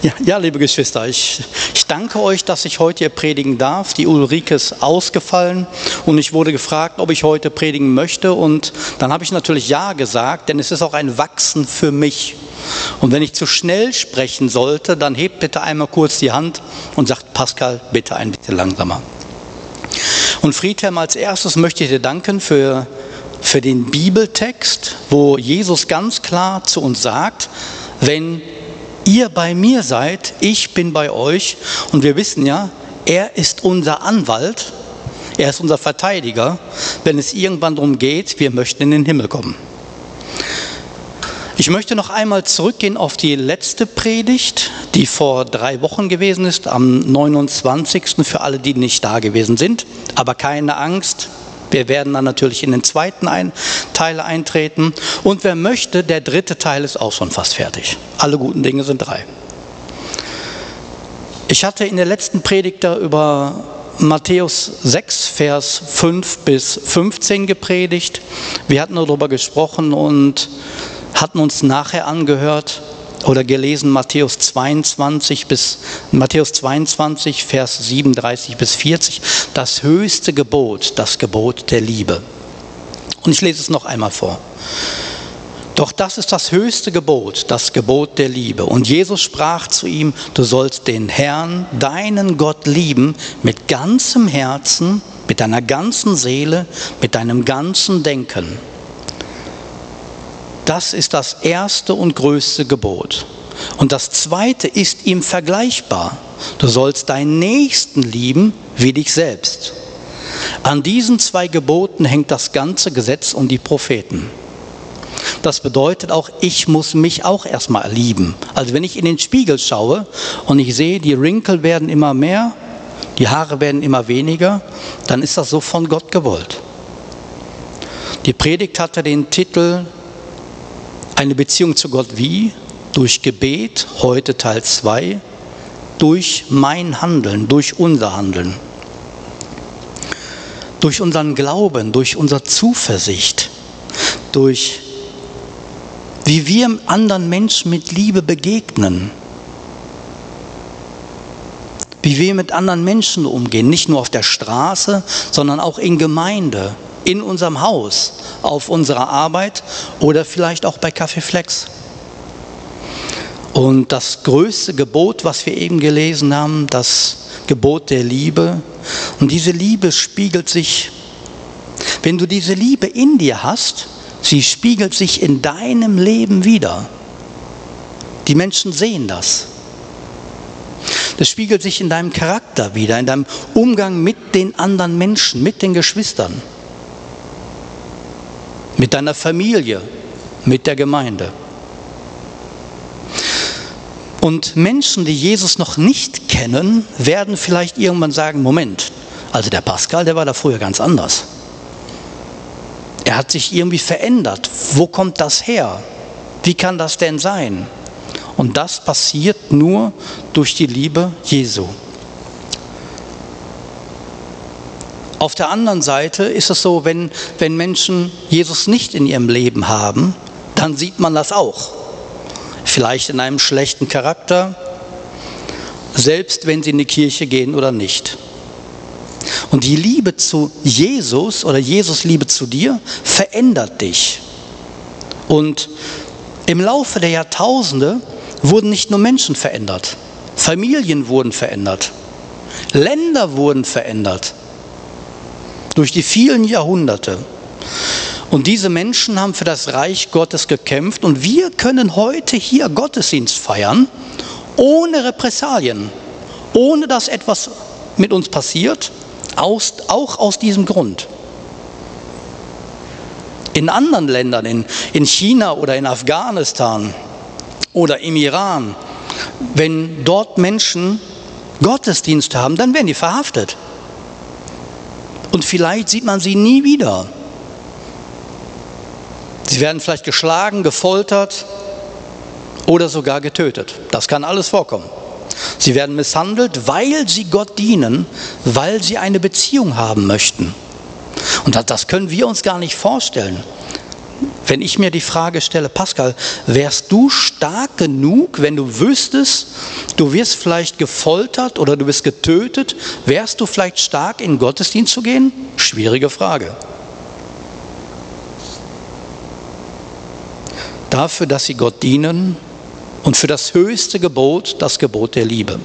Ja, liebe Geschwister, ich danke euch, dass ich heute hier predigen darf. Die Ulrike ist ausgefallen und ich wurde gefragt, ob ich heute predigen möchte. Und dann habe ich natürlich Ja gesagt, denn es ist auch ein Wachsen für mich. Und wenn ich zu schnell sprechen sollte, dann hebt bitte einmal kurz die Hand und sagt, Pascal, bitte ein bisschen langsamer. Und Friedhelm, als erstes möchte ich dir danken für den Bibeltext, wo Jesus ganz klar zu uns sagt, wenn ihr bei mir seid, ich bin bei euch. Und wir wissen ja, er ist unser Anwalt, er ist unser Verteidiger, wenn es irgendwann darum geht, wir möchten in den Himmel kommen. Ich möchte noch einmal zurückgehen auf die letzte Predigt, die vor 3 Wochen gewesen ist, am 29. für alle, die nicht da gewesen sind. Aber keine Angst, wir werden dann natürlich in den zweiten Teil eintreten. Und wer möchte, der 3. Teil ist auch schon fast fertig. Alle guten Dinge sind 3. Ich hatte in der letzten Predigt über Matthäus 6, Vers 5 bis 15 gepredigt. Wir hatten darüber gesprochen und hatten uns nachher angehört oder gelesen Matthäus 22, Vers 37 bis 40, das höchste Gebot, das Gebot der Liebe. Und ich lese es noch einmal vor. Doch das ist das höchste Gebot, das Gebot der Liebe. Und Jesus sprach zu ihm, du sollst den Herrn, deinen Gott lieben, mit ganzem Herzen, mit deiner ganzen Seele, mit deinem ganzen Denken. Das ist das erste und größte Gebot. Und das zweite ist ihm vergleichbar. Du sollst deinen Nächsten lieben wie dich selbst. An diesen 2 Geboten hängt das ganze Gesetz und die Propheten. Das bedeutet auch, ich muss mich auch erstmal lieben. Also wenn ich in den Spiegel schaue und ich sehe, die Rinkel werden immer mehr, die Haare werden immer weniger, dann ist das so von Gott gewollt. Die Predigt hatte den Titel Eine Beziehung zu Gott wie? Durch Gebet, heute Teil 2, durch mein Handeln, durch unser Handeln, durch unseren Glauben, durch unsere Zuversicht, durch wie wir anderen Menschen mit Liebe begegnen, wie wir mit anderen Menschen umgehen, nicht nur auf der Straße, sondern auch in Gemeinde, in unserem Haus, auf unserer Arbeit oder vielleicht auch bei Café Flex. Und das größte Gebot, was wir eben gelesen haben, das Gebot der Liebe. Und diese Liebe spiegelt sich, wenn du diese Liebe in dir hast, sie spiegelt sich in deinem Leben wider. Die Menschen sehen das. Das spiegelt sich in deinem Charakter wider, in deinem Umgang mit den anderen Menschen, mit den Geschwistern, mit deiner Familie, mit der Gemeinde. Und Menschen, die Jesus noch nicht kennen, werden vielleicht irgendwann sagen, Moment, also der Pascal, der war da früher ganz anders. Er hat sich irgendwie verändert. Wo kommt das her? Wie kann das denn sein? Und das passiert nur durch die Liebe Jesu. Auf der anderen Seite ist es so, wenn Menschen Jesus nicht in ihrem Leben haben, dann sieht man das auch. Vielleicht in einem schlechten Charakter, selbst wenn sie in die Kirche gehen oder nicht. Und die Liebe zu Jesus oder Jesus Liebe zu dir verändert dich. Und im Laufe der Jahrtausende wurden nicht nur Menschen verändert, Familien wurden verändert, Länder wurden verändert durch die vielen Jahrhunderte. Und diese Menschen haben für das Reich Gottes gekämpft und wir können heute hier Gottesdienst feiern, ohne Repressalien, ohne dass etwas mit uns passiert, auch aus diesem Grund. In anderen Ländern, in China oder in Afghanistan oder im Iran, wenn dort Menschen Gottesdienst haben, dann werden die verhaftet. Und vielleicht sieht man sie nie wieder. Sie werden vielleicht geschlagen, gefoltert oder sogar getötet. Das kann alles vorkommen. Sie werden misshandelt, weil sie Gott dienen, weil sie eine Beziehung haben möchten. Und das können wir uns gar nicht vorstellen. wenn ich mir die Frage stelle, Pascal, wärst du stark genug, wenn du wüsstest, du wirst vielleicht gefoltert oder du wirst getötet, wärst du vielleicht stark, in den Gottesdienst zu gehen? Schwierige Frage. Dafür, dass sie Gott dienen und für das höchste Gebot, das Gebot der Liebe.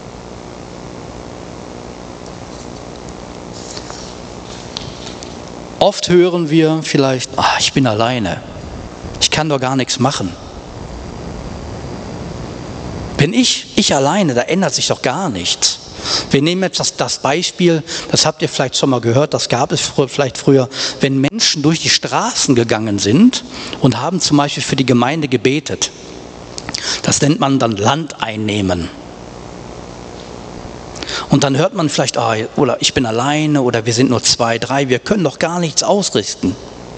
Oft hören wir vielleicht, ich bin alleine, ich kann doch gar nichts machen. Wenn ich alleine, da ändert sich doch gar nichts. Wir nehmen jetzt das Beispiel, das habt ihr vielleicht schon mal gehört, das gab es vielleicht früher, wenn Menschen durch die Straßen gegangen sind und haben zum Beispiel für die Gemeinde gebetet. Das nennt man dann Land einnehmen. Und dann hört man vielleicht, oder ich bin alleine oder wir sind nur 2, 3, wir können doch gar nichts ausrichten.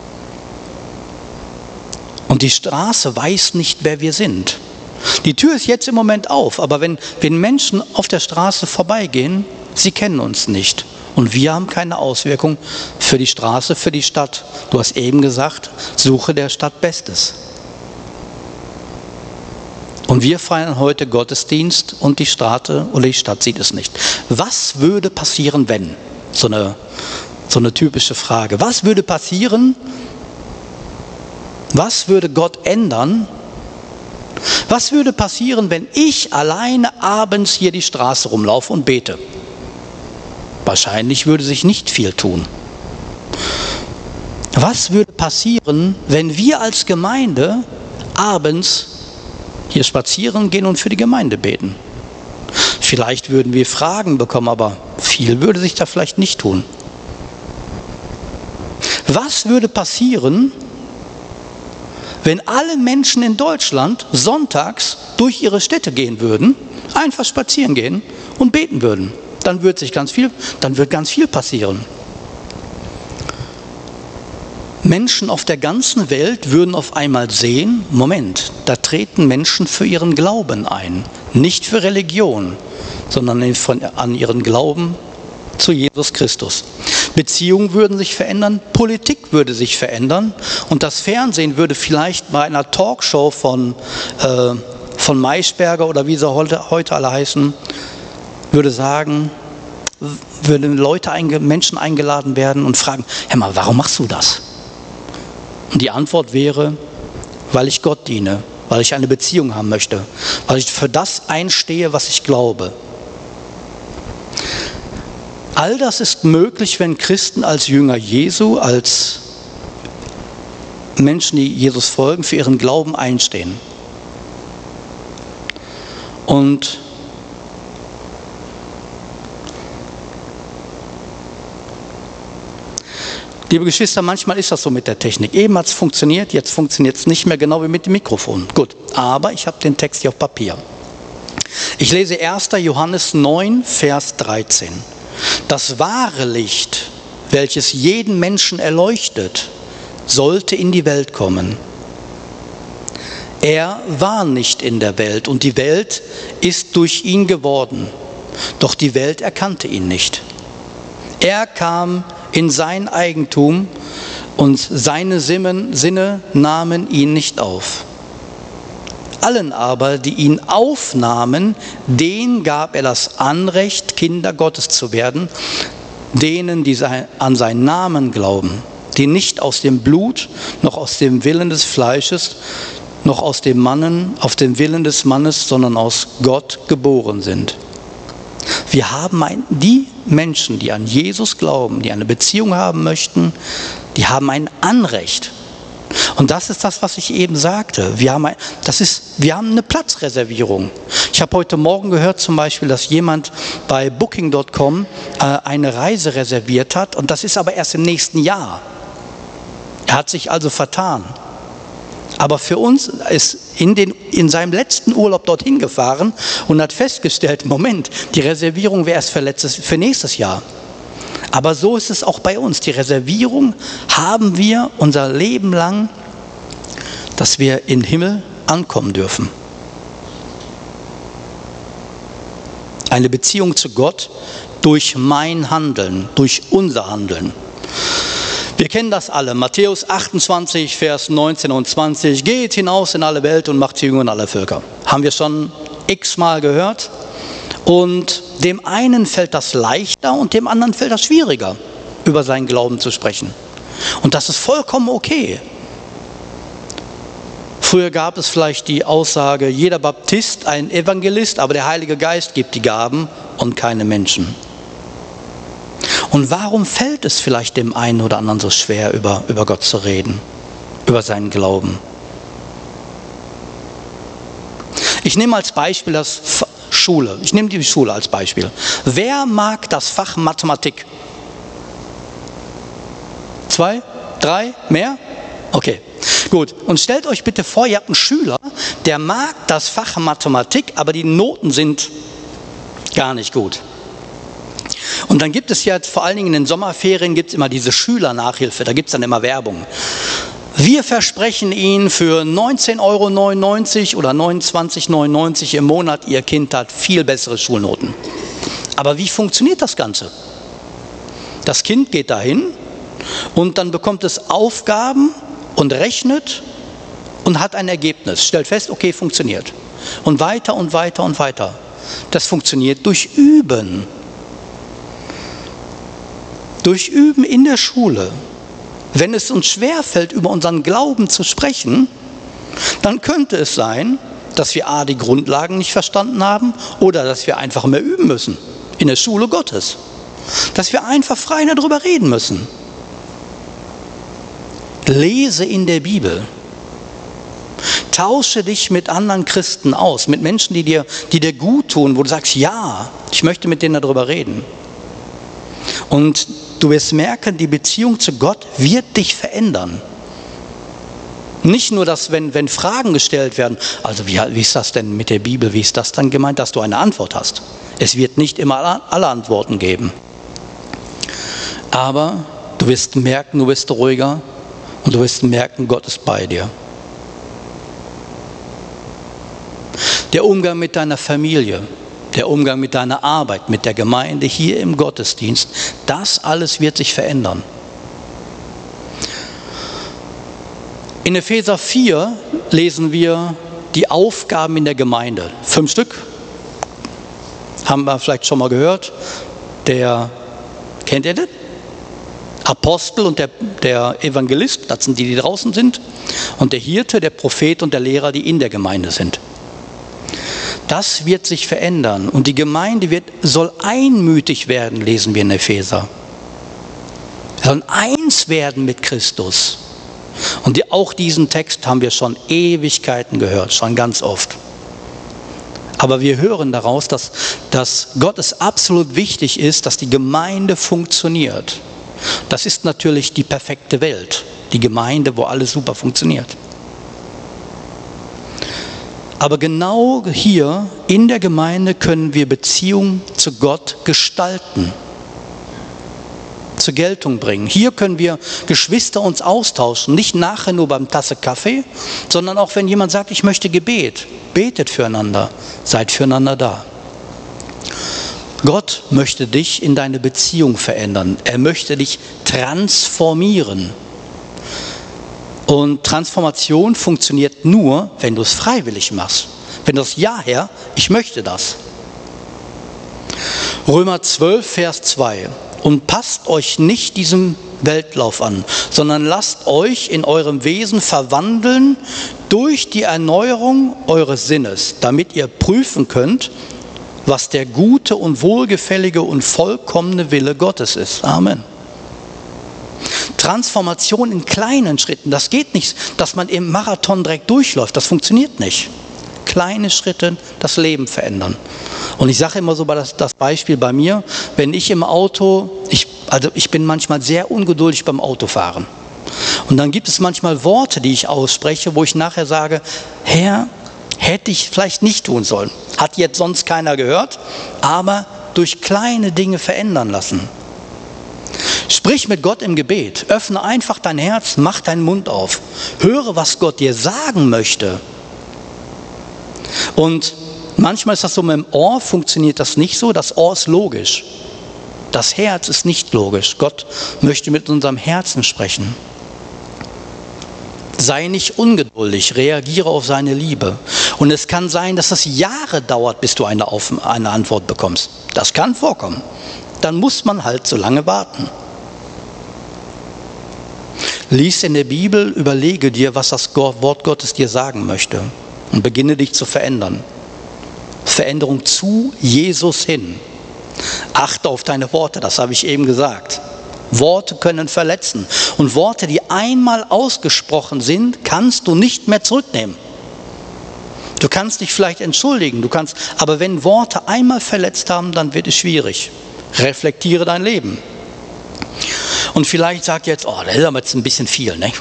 Und die Straße weiß nicht, wer wir sind. Die Tür ist jetzt im Moment auf, aber wenn Menschen auf der Straße vorbeigehen, sie kennen uns nicht. Und wir haben keine Auswirkung für die Straße, für die Stadt. Du hast eben gesagt, suche der Stadt Bestes. Und wir feiern heute Gottesdienst und die Stadt sieht es nicht. Was würde passieren, wenn? So eine typische Frage. Was würde passieren? Was würde Gott ändern? Was würde passieren, wenn ich alleine abends hier die Straße rumlaufe und bete? Wahrscheinlich würde sich nicht viel tun. Was würde passieren, wenn wir als Gemeinde abends hier spazieren gehen und für die Gemeinde beten? Vielleicht würden wir Fragen bekommen, aber viel würde sich da vielleicht nicht tun. Was würde passieren, wenn alle Menschen in Deutschland sonntags durch ihre Städte gehen würden, einfach spazieren gehen und beten würden? Dann wird ganz viel passieren. Menschen auf der ganzen Welt würden auf einmal sehen, Moment, da treten Menschen für ihren Glauben ein. Nicht für Religion, sondern an ihren Glauben zu Jesus Christus. Beziehungen würden sich verändern, Politik würde sich verändern und das Fernsehen würde vielleicht bei einer Talkshow von Maischberger oder wie sie heute alle heißen, würden Menschen eingeladen werden und fragen, hör mal, warum machst du das? Und die Antwort wäre, weil ich Gott diene, weil ich eine Beziehung haben möchte, weil ich für das einstehe, was ich glaube. All das ist möglich, wenn Christen als Jünger Jesu, als Menschen, die Jesus folgen, für ihren Glauben einstehen. Und liebe Geschwister, manchmal ist das so mit der Technik. Eben hat es funktioniert, jetzt funktioniert es nicht mehr, genau wie mit dem Mikrofon. Gut, aber ich habe den Text hier auf Papier. Ich lese 1. Johannes 9, Vers 13. Das wahre Licht, welches jeden Menschen erleuchtet, sollte in die Welt kommen. Er war nicht in der Welt und die Welt ist durch ihn geworden, doch die Welt erkannte ihn nicht. Er kam in sein Eigentum und seine Sinne nahmen ihn nicht auf. Allen aber, die ihn aufnahmen, denen gab er das Anrecht, Kinder Gottes zu werden, denen, die an seinen Namen glauben, die nicht aus dem Blut, noch aus dem Willen des Fleisches, noch aus dem Willen des Mannes, sondern aus Gott geboren sind. Wir haben die Menschen, die an Jesus glauben, die eine Beziehung haben möchten, die haben ein Anrecht. Und das ist das, was ich eben sagte. Wir haben eine Platzreservierung. Ich habe heute Morgen gehört zum Beispiel, dass jemand bei Booking.com eine Reise reserviert hat und das ist aber erst im nächsten Jahr. Er hat sich also vertan. Aber für uns ist in seinem letzten Urlaub dorthin gefahren und hat festgestellt, Moment, die Reservierung wäre erst für nächstes Jahr. Aber so ist es auch bei uns. Die Reservierung haben wir unser Leben lang, dass wir im Himmel ankommen dürfen. Eine Beziehung zu Gott durch mein Handeln, durch unser Handeln. Wir kennen das alle. Matthäus 28, Vers 19 und 20. Geht hinaus in alle Welt und macht zu Jüngern aller Völker. Haben wir schon x-mal gehört. Und dem einen fällt das leichter und dem anderen fällt das schwieriger, über seinen Glauben zu sprechen. Und das ist vollkommen okay. Früher gab es vielleicht die Aussage, jeder Baptist ein Evangelist, aber der Heilige Geist gibt die Gaben und keine Menschen. Und warum fällt es vielleicht dem einen oder anderen so schwer, über Gott zu reden, über seinen Glauben? Ich nehme als Beispiel das Schule. Ich nehme die Schule als Beispiel. Wer mag das Fach Mathematik? 2, 3, mehr? Okay, gut. Und stellt euch bitte vor, ihr habt einen Schüler, der mag das Fach Mathematik, aber die Noten sind gar nicht gut. Und dann gibt es ja vor allen Dingen in den Sommerferien gibt es immer diese Schülernachhilfe, da gibt es dann immer Werbung. Wir versprechen Ihnen für 19,99 € oder 29,99 € im Monat, Ihr Kind hat viel bessere Schulnoten. Aber wie funktioniert das Ganze? Das Kind geht dahin und dann bekommt es Aufgaben und rechnet und hat ein Ergebnis. Stellt fest, okay, funktioniert. Und weiter und weiter und weiter. Das funktioniert durch Üben. Durch Üben in der Schule. Wenn es uns schwerfällt, über unseren Glauben zu sprechen, dann könnte es sein, dass wir a. die Grundlagen nicht verstanden haben oder dass wir einfach mehr üben müssen in der Schule Gottes. Dass wir einfach frei darüber reden müssen. Lese in der Bibel. Tausche dich mit anderen Christen aus, mit Menschen, die dir gut tun, wo du sagst, ja, ich möchte mit denen darüber reden. Und du wirst merken, die Beziehung zu Gott wird dich verändern. Nicht nur, dass wenn Fragen gestellt werden, also wie ist das denn mit der Bibel, wie ist das dann gemeint, dass du eine Antwort hast. Es wird nicht immer alle Antworten geben. Aber du wirst merken, du wirst ruhiger und du wirst merken, Gott ist bei dir. Der Umgang mit deiner Familie, der Umgang mit deiner Arbeit, mit der Gemeinde, hier im Gottesdienst, das alles wird sich verändern. In Epheser 4 lesen wir die Aufgaben in der Gemeinde. 5 Stück. Haben wir vielleicht schon mal gehört. Kennt ihr das? Apostel und der Evangelist, das sind die, die draußen sind. Und der Hirte, der Prophet und der Lehrer, die in der Gemeinde sind. Das wird sich verändern und die Gemeinde soll einmütig werden, lesen wir in Epheser. Wir sollen eins werden mit Christus. Und auch diesen Text haben wir schon Ewigkeiten gehört, schon ganz oft. Aber wir hören daraus, dass Gott es absolut wichtig ist, dass die Gemeinde funktioniert. Das ist natürlich die perfekte Welt, die Gemeinde, wo alles super funktioniert. Aber genau hier in der Gemeinde können wir Beziehung zu Gott gestalten, zur Geltung bringen. Hier können wir Geschwister uns austauschen, nicht nachher nur beim Tasse Kaffee, sondern auch wenn jemand sagt, ich möchte Gebet, betet füreinander, seid füreinander da. Gott möchte dich in deine Beziehung verändern, er möchte dich transformieren. Und Transformation funktioniert nur, wenn du es freiwillig machst. Wenn du sagst, ja Herr, ich möchte das. Römer 12, Vers 2. Und passt euch nicht diesem Weltlauf an, sondern lasst euch in eurem Wesen verwandeln durch die Erneuerung eures Sinnes, damit ihr prüfen könnt, was der gute und wohlgefällige und vollkommene Wille Gottes ist. Amen. Transformation in kleinen Schritten, das geht nicht, dass man im Marathon direkt durchläuft, das funktioniert nicht. Kleine Schritte das Leben verändern. Und ich sage immer so das Beispiel bei mir, wenn ich im Auto, ich bin manchmal sehr ungeduldig beim Autofahren. Und dann gibt es manchmal Worte, die ich ausspreche, wo ich nachher sage, Herr, hätte ich vielleicht nicht tun sollen. Hat jetzt sonst keiner gehört, aber durch kleine Dinge verändern lassen. Sprich mit Gott im Gebet, öffne einfach dein Herz, mach deinen Mund auf, höre, was Gott dir sagen möchte. Und manchmal ist das so, mit dem Ohr funktioniert das nicht so, das Ohr ist logisch. Das Herz ist nicht logisch. Gott möchte mit unserem Herzen sprechen. Sei nicht ungeduldig, reagiere auf seine Liebe. Und es kann sein, dass es Jahre dauert, bis du eine Antwort bekommst. Das kann vorkommen. Dann muss man halt so lange warten. Lies in der Bibel, überlege dir, was das Wort Gottes dir sagen möchte und beginne dich zu verändern. Veränderung zu Jesus hin. Achte auf deine Worte, das habe ich eben gesagt. Worte können verletzen und Worte, die einmal ausgesprochen sind, kannst du nicht mehr zurücknehmen. Du kannst dich vielleicht entschuldigen, aber wenn Worte einmal verletzt haben, dann wird es schwierig. Reflektiere dein Leben. Und vielleicht sagt ihr jetzt, das ist aber jetzt ein bisschen viel, ne?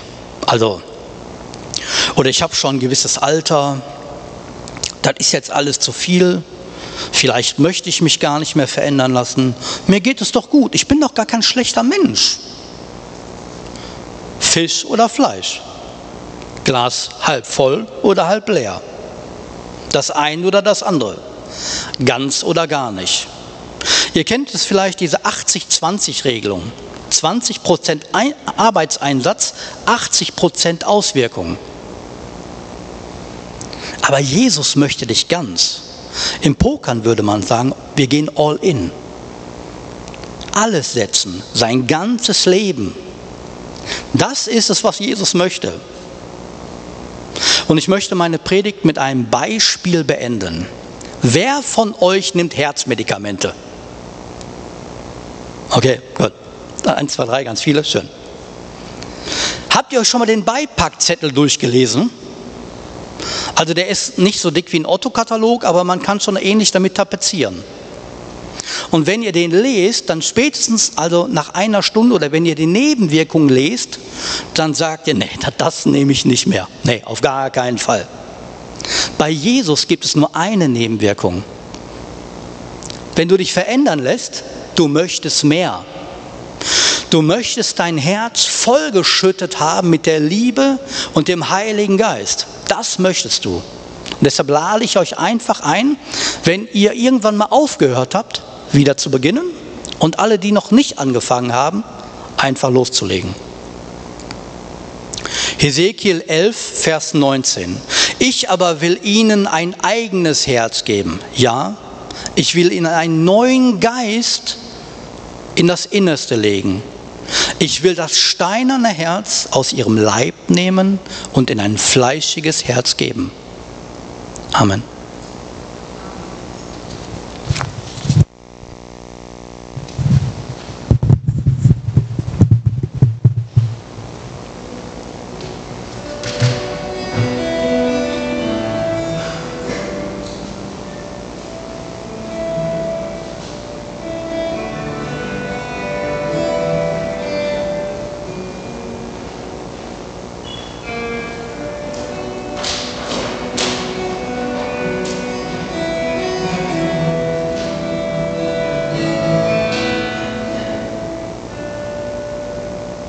Oder ich habe schon ein gewisses Alter, das ist jetzt alles zu viel. Vielleicht möchte ich mich gar nicht mehr verändern lassen. Mir geht es doch gut, ich bin doch gar kein schlechter Mensch. Fisch oder Fleisch? Glas halb voll oder halb leer? Das eine oder das andere? Ganz oder gar nicht? Ihr kennt es vielleicht, diese 80-20-Regelung. 20% Arbeitseinsatz, 80% Auswirkungen. Aber Jesus möchte dich ganz. Im Pokern würde man sagen, wir gehen all in. Alles setzen, sein ganzes Leben. Das ist es, was Jesus möchte. Und ich möchte meine Predigt mit einem Beispiel beenden. Wer von euch nimmt Herzmedikamente? Okay, gut. 1, 2, 3, ganz viele, schön. Habt ihr euch schon mal den Beipackzettel durchgelesen? Also der ist nicht so dick wie ein Otto-Katalog, aber man kann schon ähnlich damit tapezieren. Und wenn ihr den lest, dann spätestens, also nach einer Stunde oder wenn ihr die Nebenwirkungen lest, dann sagt ihr, nee, das nehme ich nicht mehr. Nee, auf gar keinen Fall. Bei Jesus gibt es nur eine Nebenwirkung. Wenn du dich verändern lässt, du möchtest mehr. Du möchtest dein Herz vollgeschüttet haben mit der Liebe und dem Heiligen Geist. Das möchtest du. Und deshalb lade ich euch einfach ein, wenn ihr irgendwann mal aufgehört habt, wieder zu beginnen und alle, die noch nicht angefangen haben, einfach loszulegen. Hesekiel 11, Vers 19. Ich aber will ihnen ein eigenes Herz geben. Ja, ich will ihnen einen neuen Geist in das Innerste legen. Ich will das steinerne Herz aus ihrem Leib nehmen und in ein fleischiges Herz geben. Amen.